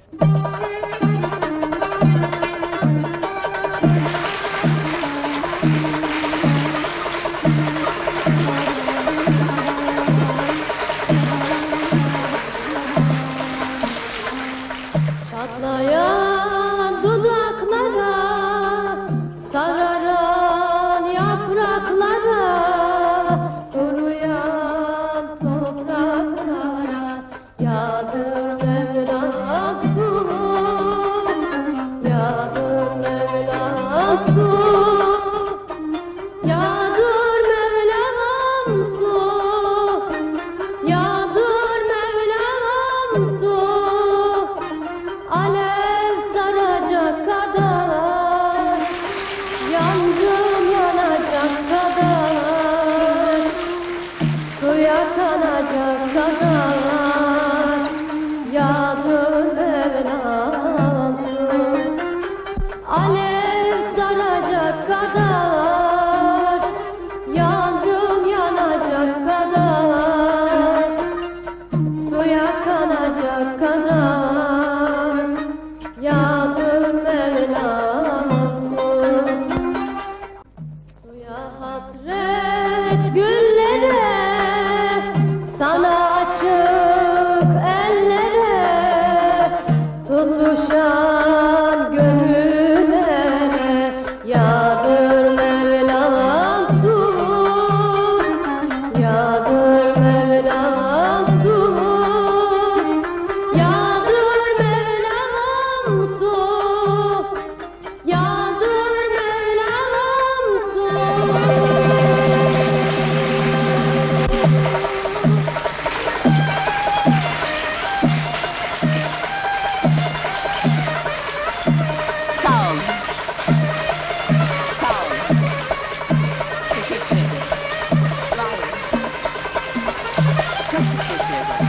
Çatlayan dudaklara, sararan yapraklara, kuruyan topraklara yağdır Mevlam su, yağdır Mevlam su, yağdır Mevlam su, yağdır Mevlam su. Alev saracak kadar, yandım yanacak kadar, suya kanacak kadar, yağdır Mevlam su. Alev saracak kadar, yandım yanacak kadar, suya kanacak kadar, yağdır Mevlam su. Suya hasret güllere, sana açık ellere, tutuşan gönüllere yağdır Mevlam su, yağdır Mevlam su, yağdır Mevlam su, yağdır Mevlam su. Sağ olun. Sağ olun. Teşekkür ederim. Var olun. Çok teşekkür ederim.